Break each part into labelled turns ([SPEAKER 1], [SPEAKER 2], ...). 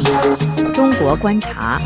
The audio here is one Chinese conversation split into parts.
[SPEAKER 1] 中国观察。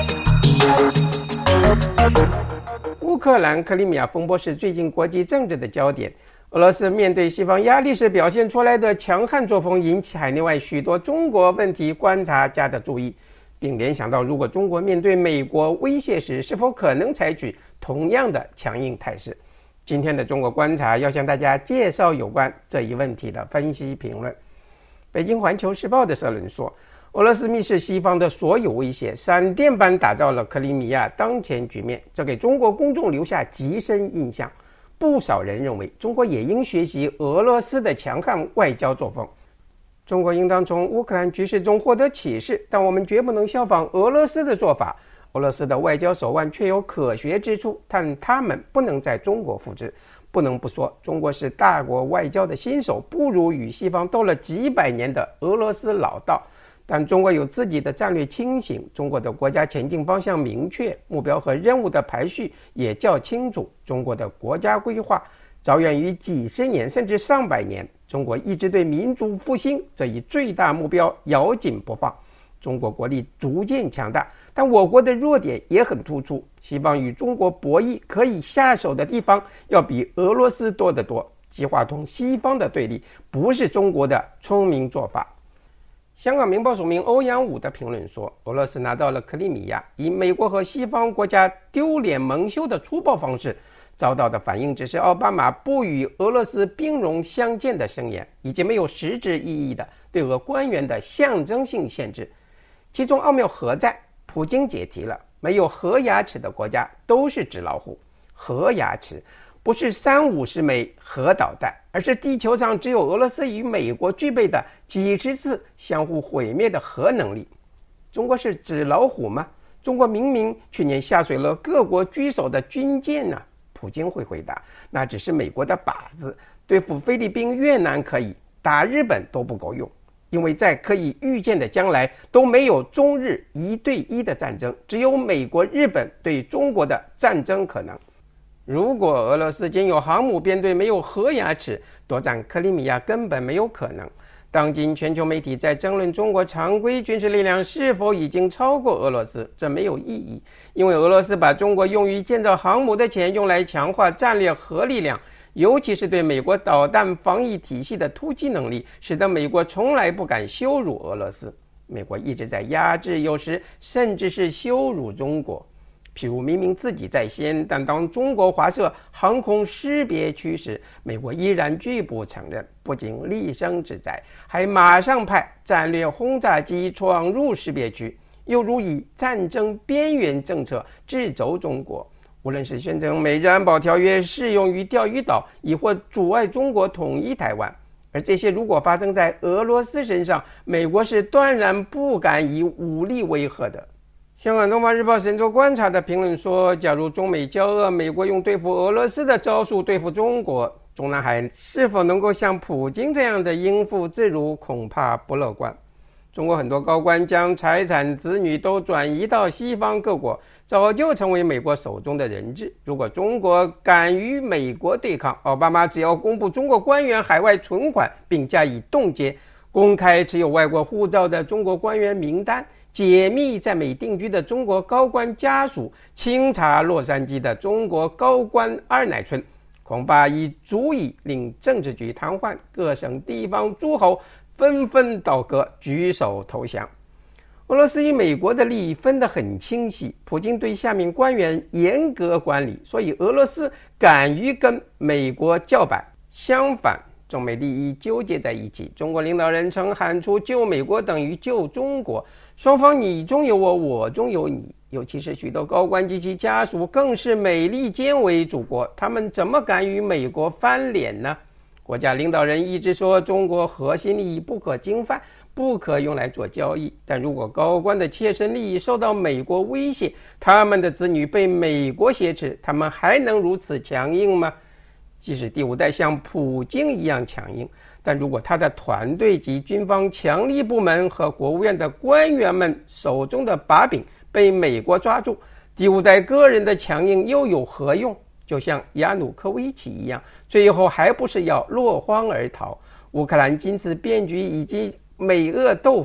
[SPEAKER 2] 乌克兰克里米亚风波是最近国际政治的焦点。俄罗斯面对西方压力时表现出来的强悍作风，引起海内外许多中国问题观察家的注意，并联想到如果中国面对美国威胁时，是否可能采取同样的强硬态势。今天的中国观察要向大家介绍有关这一问题的分析评论。北京环球时报的社论说，俄罗斯密视西方的所有威胁，闪电般打造了克里米亚当前局面，这给中国公众留下极深印象。不少人认为，中国也应学习俄罗斯的强悍外交作风。中国应当从乌克兰局势中获得启示，但我们绝不能效仿俄罗斯的做法。俄罗斯的外交手腕确有可学之处，但他们不能在中国复制。不能不说，中国是大国外交的新手，不如与西方斗了几百年的俄罗斯老道。但中国有自己的战略清醒，中国的国家前进方向明确，目标和任务的排序也较清楚。中国的国家规划早远于几十年甚至上百年，中国一直对民族复兴这一最大目标咬紧不放。中国国力逐渐强大，但我国的弱点也很突出，西方与中国博弈可以下手的地方要比俄罗斯多得多。激化同西方的对立不是中国的聪明做法。香港明报署名欧阳武的评论说，俄罗斯拿到了克里米亚，以美国和西方国家丢脸蒙羞的粗暴方式，遭到的反应只是奥巴马不与俄罗斯兵戎相见的声言，以及没有实质意义的对俄官员的象征性限制。其中奥妙何在？普京解题了，没有核牙齿的国家都是纸老虎。核牙齿不是30-50枚核导弹，而是地球上只有俄罗斯与美国具备的几十次相互毁灭的核能力。中国是纸老虎吗？中国明明去年下水了各国居首的军舰呢？普京会回答，那只是美国的靶子，对付菲律宾、越南可以，打日本都不够用。因为在可以预见的将来都没有中日1对1的战争，只有美国、日本对中国的战争可能。如果俄罗斯仅有航母编队没有核牙齿，夺占克里米亚根本没有可能。当今全球媒体在争论中国常规军事力量是否已经超过俄罗斯，这没有意义，因为俄罗斯把中国用于建造航母的钱用来强化战略核力量，尤其是对美国导弹防御体系的突击能力，使得美国从来不敢羞辱俄罗斯。美国一直在压制，有时甚至是羞辱中国。譬如明明自己在先，但当中国划设航空识别区时，美国依然拒不承认，不仅厉声致灾，还马上派战略轰炸机闯入识别区，又如以战争边缘政策制肘中国。无论是宣称美日安保条约适用于钓鱼岛，亦或阻碍中国统一台湾，而这些如果发生在俄罗斯身上，美国是断然不敢以武力威吓的。香港东方日报神州观察的评论说，假如中美交恶，美国用对付俄罗斯的招数对付中国，中南海是否能够像普京这样的应付自如，恐怕不乐观。中国很多高官将财产、子女都转移到西方各国，早就成为美国手中的人质。如果中国敢与美国对抗，奥巴马只要公布中国官员海外存款并加以冻结，公开持有外国护照的中国官员名单，解密在美定居的中国高官家属，清查洛杉矶的中国高官二奶村，恐怕已足以令政治局瘫痪，各省地方诸侯纷纷倒戈，举手投降。俄罗斯与美国的利益分得很清晰，普京对下面官员严格管理，所以俄罗斯敢于跟美国叫板。相反，中美利益纠结在一起，中国领导人曾喊出救美国等于救中国，双方你中有我，我中有你，尤其是许多高官及其家属更是美利坚为祖国，他们怎么敢与美国翻脸呢？国家领导人一直说中国核心利益不可侵犯，不可用来做交易，但如果高官的切身利益受到美国威胁，他们的子女被美国挟持，他们还能如此强硬吗？即使第五代像普京一样强硬，但如果他的团队及军方强力部门和国务院的官员们手中的把柄被美国抓住，第五代个人的强硬又有何用？就像亚努科维奇一样，最后还不是要落荒而逃。乌克兰今次变局以及美俄斗法，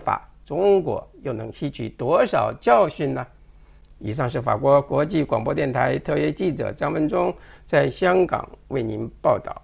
[SPEAKER 2] 中国又能吸取多少教训呢？以上是法国国际广播电台特约记者张文忠在香港为您报道。